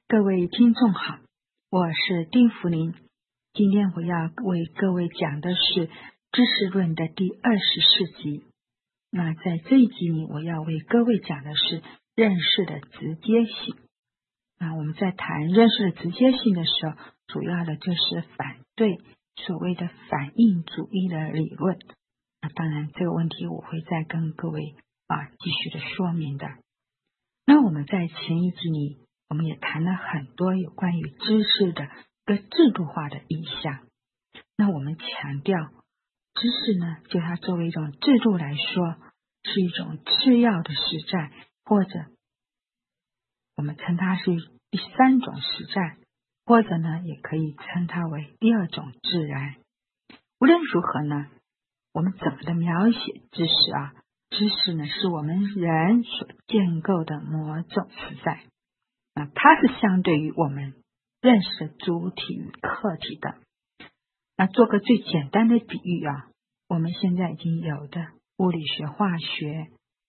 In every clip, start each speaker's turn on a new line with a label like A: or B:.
A: 各位听众好，我是丁福林。今天我要为各位讲的是知识论的第20集。那在这一集里，我要为各位讲的是认识的直接性。那我们在谈认识的直接性的时候，主要的就是反对所谓的反应主义的理论。那当然这个问题我会再跟各位继续的说明的。那我们在前一集里，我们也谈了很多有关于知识的一个制度化的意象。那我们强调知识呢，就它作为一种制度来说，是一种次要的实在，或者我们称它是第三种实在，或者呢也可以称它为第二种自然。无论如何呢，我们怎么的描写知识知识呢是我们人所建构的某种实在，它是相对于我们认识的主体与客体的。那做个最简单的比喻我们现在已经有的物理学、化学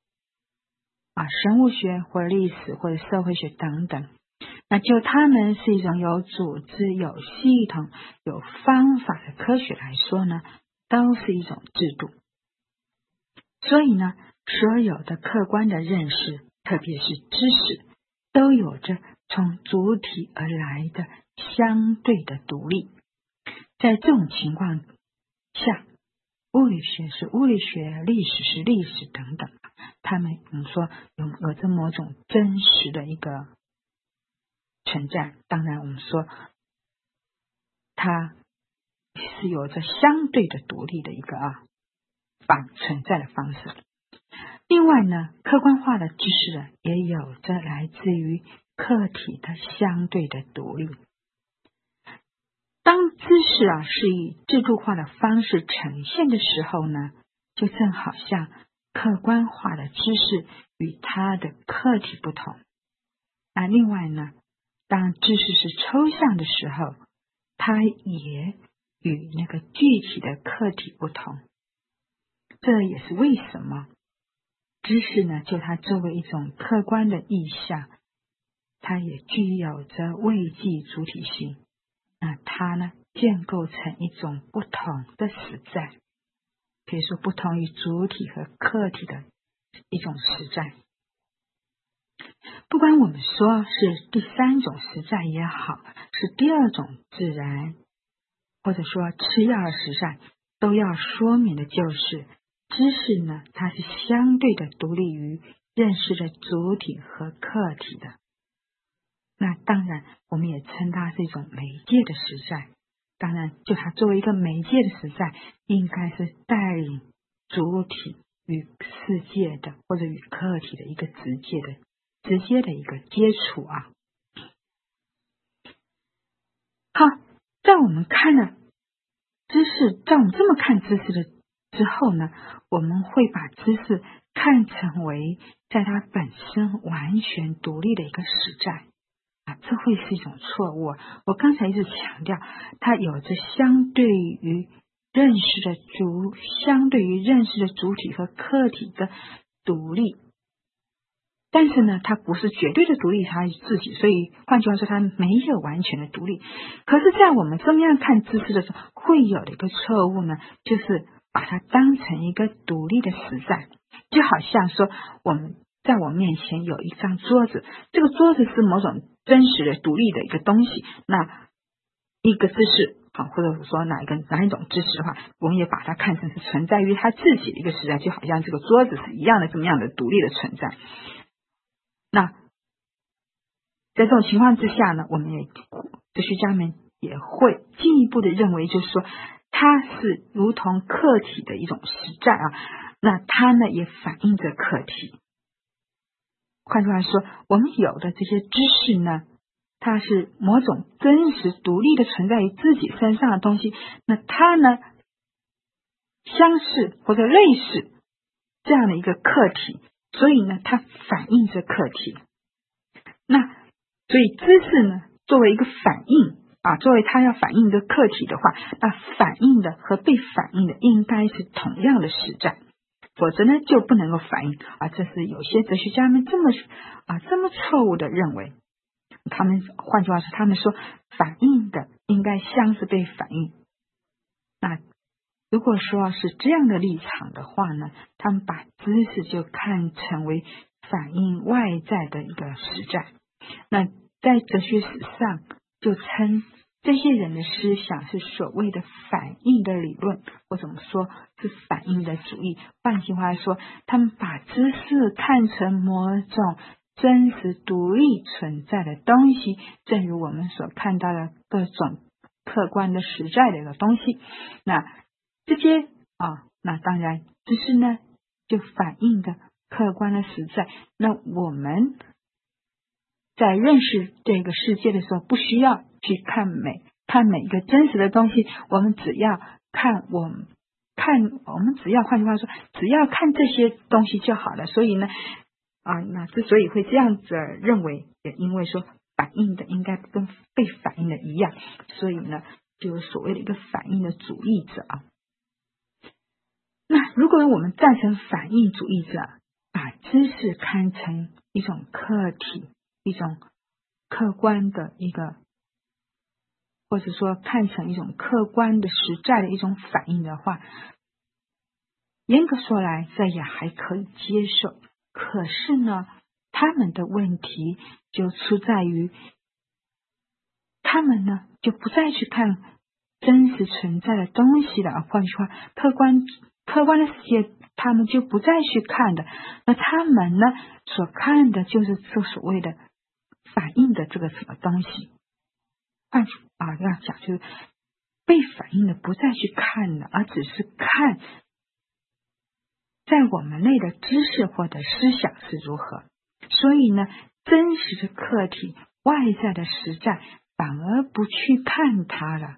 A: 生物学或者历史或者社会学等等，那就它们是一种有组织、有系统、有方法的科学来说呢，都是一种制度。所以呢，所有的客观的认识，特别是知识，都有着从主体而来的相对的独立。在这种情况下，物理学是物理学，历史是历史等等，它们我们说有着某种真实的一个存在。当然我们说它是有着相对的独立的一个存在的方式。另外呢，客观化的知识也有着来自于客体的相对的独立。当知识是以制度化的方式呈现的时候呢，就正好像客观化的知识与它的客体不同。另外呢，当知识是抽象的时候，它也与那个具体的客体不同。这也是为什么知识呢，就它作为一种客观的意象，它也具有着位际主体性。那它呢，建构成一种不同的实在，可以说不同于主体和客体的一种实在。不管我们说是第三种实在也好，是第二种自然，或者说次要的实在，都要说明的就是知识呢，它是相对的独立于认识的主体和客体的。那当然我们也称它是一种媒介的实在。当然就它作为一个媒介的实在，应该是带领主体与世界的或者与客体的一个直接的一个接触好，在我们看了知识，在我们这么看知识的之后呢，我们会把知识看成为在它本身完全独立的一个实在这会是一种错误。我刚才一直强调，它有着相对于认识的主体和客体的独立，但是呢，它不是绝对的独立它自己，所以换句话说，它没有完全的独立。可是在我们这么样看知识的时候，会有的一个错误呢，就是把它当成一个独立的实在。就好像说在我面前有一张桌子，这个桌子是某种真实的独立的一个东西，那一个知识或者说哪一种知识的话，我们也把它看成是存在于它自己的一个实在，就好像这个桌子是一样的这么样的独立的存在。那在这种情况之下呢，我们哲学家们也会进一步的认为，就是说它是如同客体的一种实在那它呢也反映着客体。换句话说，我们有的这些知识呢，它是某种真实独立的存在于自己身上的东西，那它呢相似或者类似这样的一个客体，所以呢它反映着客体。那所以知识呢作为一个反应作为它要反映一个客体的话，那反映的和被反映的应该是同样的实在，否则呢就不能够反映这是有些哲学家们这么错误的认为。 换句话说，他们说反映的应该像是被反映。那如果说是这样的立场的话呢，他们把知识就看成为反映外在的一个实在。那在哲学史上就称这些人的思想是所谓的反映的理论，或怎么说是反映的主义。换句话说，他们把知识看成某种真实独立存在的东西，正如我们所看到的各种客观的实在的一个东西。那这些那当然知识呢就反映的客观的实在。那我们在认识这个世界的时候，不需要去看每一个真实的东西，我们只要换句话说，只要看这些东西就好了。所以呢那之所以会这样子认为，也因为说反映的应该跟被反映的一样，所以呢就有所谓的一个反映的主义者那如果我们赞成反映主义者，把知识看成一种客体，一种客观的一个，或者说看成一种客观的实在的一种反应的话，严格说来这也还可以接受。可是呢他们的问题就出在于，他们呢就不再去看真实存在的东西了。换句话，客观的世界他们就不再去看的，那他们呢所看的就是这所谓的反映的这个什么东西。要讲就是被反映的不再去看了，而只是看在我们内的知识或者思想是如何。所以呢真实的客体外在的实在反而不去看它了，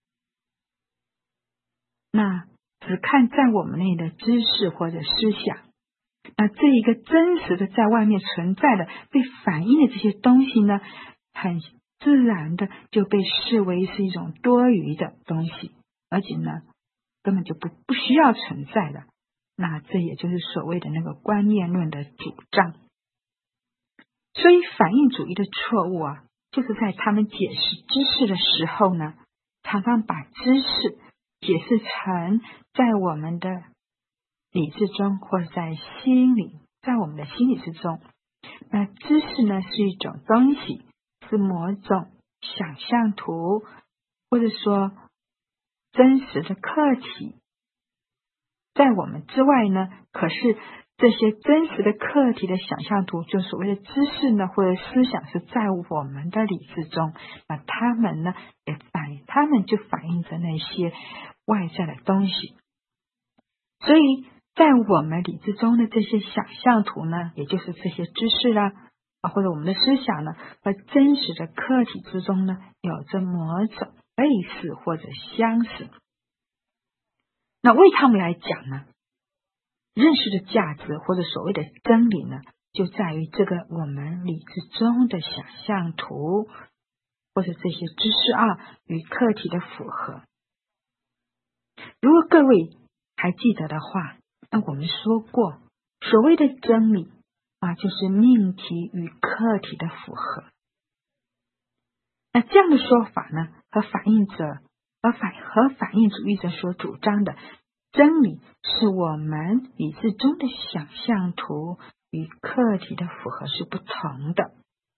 A: 那只看在我们内的知识或者思想。那这一个真实的在外面存在的被反映的这些东西呢，很自然的就被视为是一种多余的东西，而且呢根本就不需要存在的。那这也就是所谓的那个观念论的主张。所以反映主义的错误就是在他们解释知识的时候呢，常常把知识解释成在我们的理智中，或者在我们的心理之中。那知识呢是一种东西，是某种想象图，或者说真实的客体，在我们之外呢，可是这些真实的客体的想象图，就所谓的知识呢或者思想是在我们的理智中，那他们呢他们就反映着那些外在的东西。所以在我们理智中的这些想象图呢，也就是这些知识啦或者我们的思想呢，和真实的客体之中呢有着某种类似或者相似。那为他们来讲呢，认识的价值或者所谓的真理呢，就在于这个我们理智中的想象图或者这些知识与客体的符合。如果各位还记得的话，那我们说过，所谓的真理就是命题与客体的符合。那这样的说法呢，和反映主义者所主张的真理是我们理智中的想象图与客体的符合是不同的。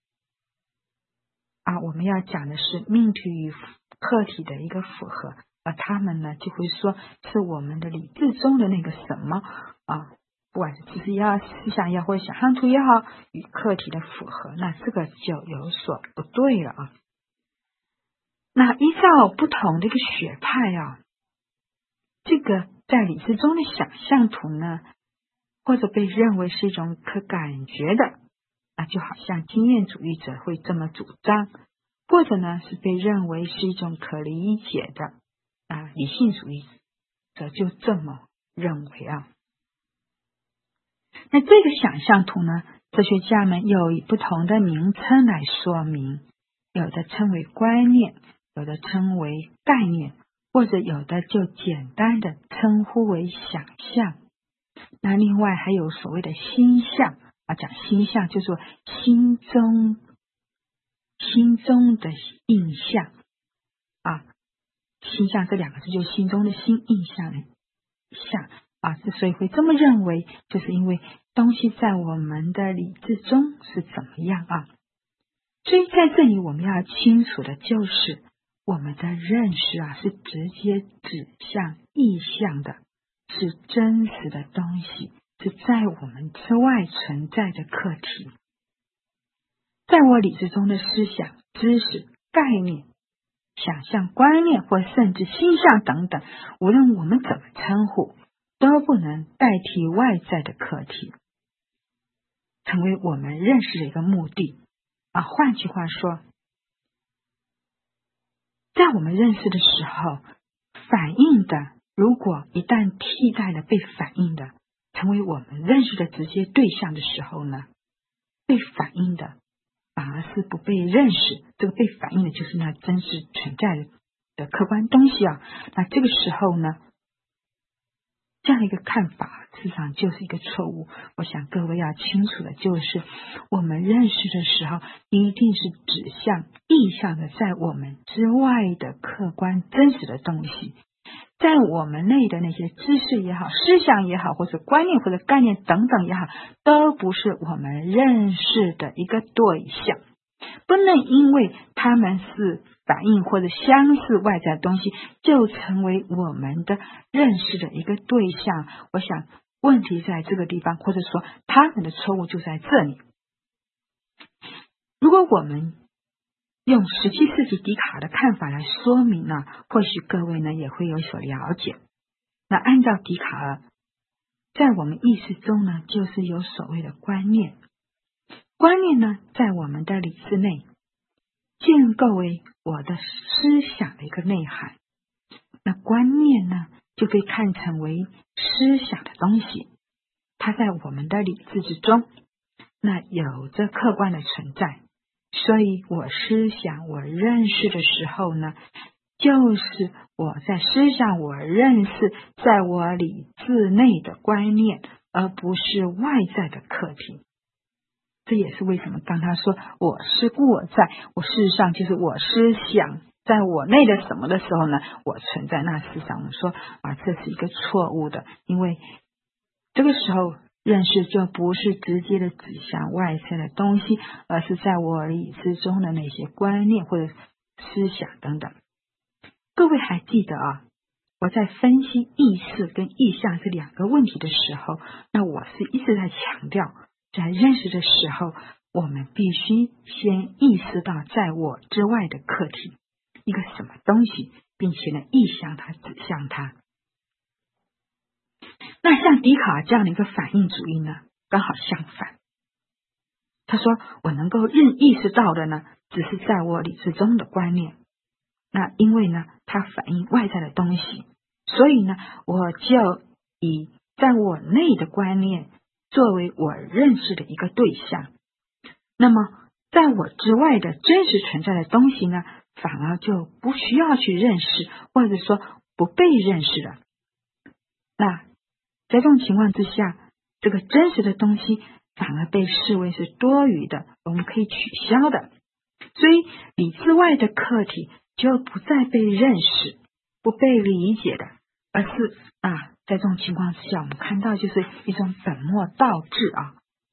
A: 我们要讲的是命题与客体的一个符合，而他们呢就会说是我们的理智中的那个什么不管是知识也好，思想也好，或者想象图也好，与客体的符合，那这个就有所不对了那依照不同的一个学派这个在理智中的想象图呢，或者被认为是一种可感觉的，那就好像经验主义者会这么主张，或者呢是被认为是一种可理解的理性主义者就这么认为那这个想象图呢，哲学家们又以不同的名称来说明，有的称为观念，有的称为概念，或者有的就简单的称呼为想象。那另外还有所谓的心象讲心象就是说心中心中的印象啊，心象这两个字就是心中的心，印象的象啊，之所以会这么认为，就是因为东西在我们的理智中是怎么样啊。所以在这里我们要清楚的就是，我们的认识啊是直接指向意象的，是真实的东西，是在我们之外存在的课题。在我理智中的思想、知识、概念、想象、观念或甚至心象等等，无论我们怎么称呼，都不能代替外在的课题，成为我们认识的一个目的啊。换句话说，在我们认识的时候，反应的如果一旦替代了被反应的，成为我们认识的直接对象的时候呢，被反应的反而是不被认识，这个被反映的就是那真实存在的客观东西啊。那这个时候呢，这样一个看法事实上就是一个错误。我想各位要清楚的就是，我们认识的时候一定是指向意象的在我们之外的客观真实的东西，在我们内的那些知识也好、思想也好，或者观念或者概念等等也好，都不是我们认识的一个对象，不能因为他们是反应或者相似外在的东西，就成为我们的认识的一个对象。我想问题在这个地方，或者说他们的错误就在这里。如果我们用17世纪笛卡的看法来说明呢，或许各位呢也会有所了解。那按照笛卡尔，在我们意识中呢，就是有所谓的观念。观念呢，在我们的理智内建构为我的思想的一个内涵。那观念呢，就被看成为思想的东西，它在我们的理智之中，那有着客观的存在。所以我思想我认识的时候呢，就是我在思想我认识在我理智内的观念，而不是外在的课题。这也是为什么当他说我思故我在，我事实上就是我思想在我内的什么的时候呢，我存在。那事实上我们说啊，这是一个错误的，因为这个时候认识就不是直接的指向外在的东西，而是在我理智中的那些观念或者思想等等。各位还记得啊，我在分析意识跟意象这两个问题的时候，那我是一直在强调，在认识的时候，我们必须先意识到在我之外的课题，一个什么东西，并且呢，意向它，指向它。那像笛卡尔这样的一个反应主义呢，刚好相反。他说，我能够意识到的呢，只是在我理智中的观念。那因为呢，它反映外在的东西，所以呢，我就以在我内的观念作为我认识的一个对象。那么，在我之外的真实存在的东西呢，反而就不需要去认识，或者说不被认识了。那在这种情况之下，这个真实的东西反而被视为是多余的，我们可以取消的。所以理智外的课题就不再被认识、不被理解的，而是在这种情况之下，我们看到就是一种本末倒置啊。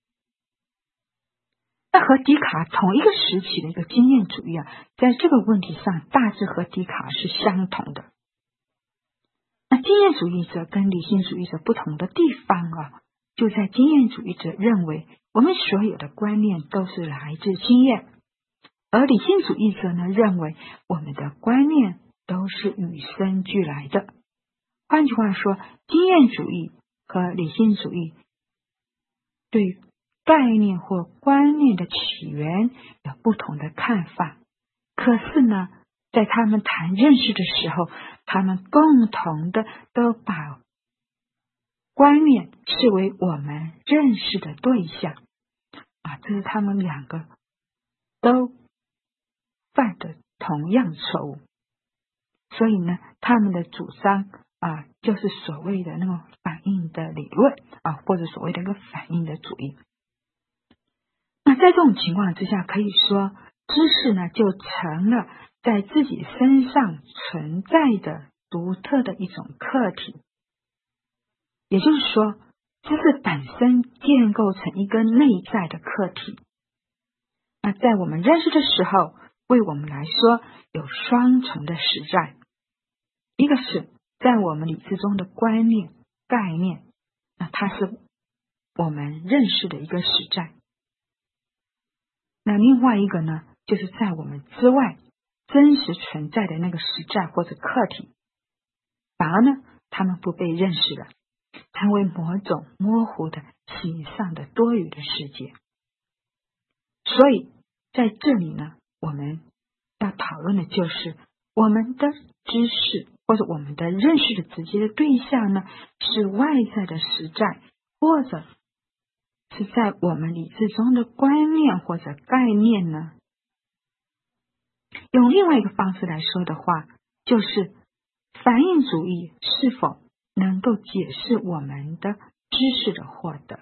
A: 那和笛卡尔同一个时期的一个经验主义在这个问题上大致和笛卡尔是相同的。那经验主义者跟理性主义者不同的地方就在经验主义者认为我们所有的观念都是来自经验，而理性主义者呢认为我们的观念都是与生俱来的。换句话说，经验主义和理性主义对概念或观念的起源有不同的看法，可是呢，在他们谈认识的时候，他们共同的都把观念视为我们认识的对象这是他们两个都犯的同样错误。所以呢，他们的主张就是所谓的那种反应的理论或者所谓的一个反应的主义。那在这种情况之下，可以说知识呢就成了在自己身上存在的独特的一种课题。也就是说，知识本身建构成一个内在的课题。那在我们认识的时候，为我们来说有双重的实在，一个是在我们理智中的观念概念，那它是我们认识的一个实在。那另外一个呢，就是在我们之外真实存在的那个实在或者课题，反而呢他们不被认识了，成为某种模糊的形上的多余的世界。所以在这里呢，我们要讨论的就是我们的知识或者我们的认识的直接的对象呢，是外在的实在，或者是在我们理智中的观念或者概念呢？用另外一个方式来说的话，就是反应主义是否能够解释我们的知识的获得。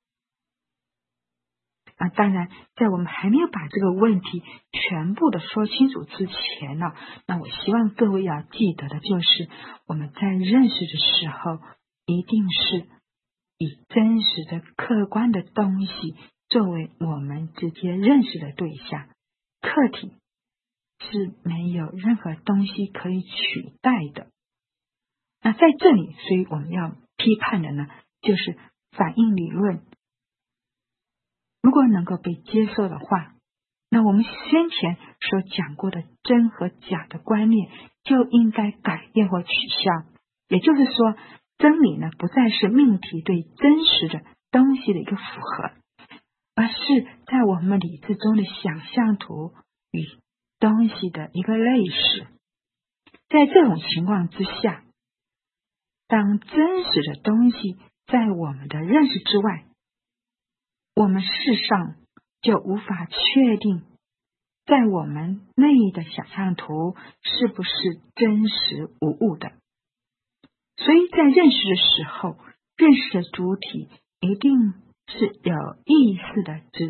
A: 当然，在我们还没有把这个问题全部的说清楚之前呢，那我希望各位要记得的就是，我们在认识的时候，一定是以真实的客观的东西作为我们直接认识的对象，客体是没有任何东西可以取代的。那在这里，所以我们要批判的呢，就是反应理论如果能够被接受的话，那我们先前所讲过的真和假的观念就应该改变或取消。也就是说，真理呢不再是命题对真实的东西的一个符合，而是在我们理智中的想象图与东西的一个类似。在这种情况之下，当真实的东西在我们的认识之外，我们事上就无法确定在我们内的想象图是不是真实无误的。所以在认识的时候，认识的主体一定是有意识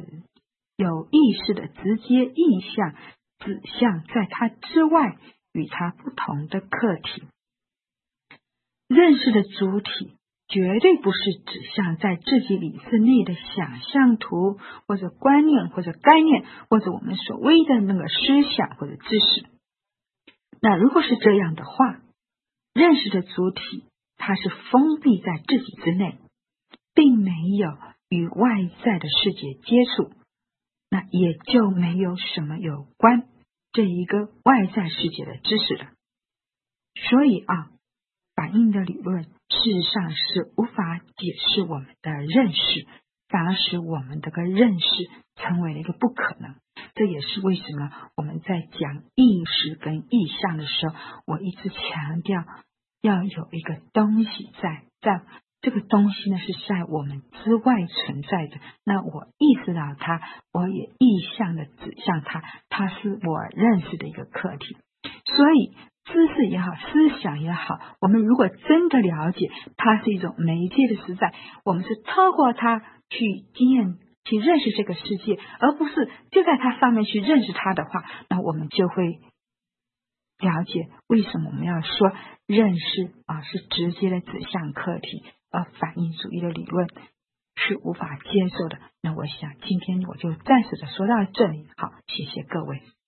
A: 的直接意向指向在它之外与它不同的课题。认识的主体绝对不是指向在自己理智内的想象图或者观念或者概念或者我们所谓的那个思想或者知识。那如果是这样的话，认识的主体它是封闭在自己之内，并没有与外在的世界接触，那也就没有什么有关这一个外在世界的知识了。所以反应的理论事实上是无法解释我们的认识，反而使我们的认识成为了一个不可能。这也是为什么我们在讲意识跟意象的时候，我一直强调要有一个东西在这个东西呢是在我们之外存在的，那我意识到它，我也意向的指向它，它是我认识的一个课题。所以知识也好，思想也好，我们如果真的了解它是一种媒介的实在，我们是透过它去经验去认识这个世界，而不是就在它上面去认识它的话，那我们就会了解为什么我们要说认识是直接的指向课题，而反应主义的理论是无法接受的。那我想今天我就暂时的说到这里，好，谢谢各位。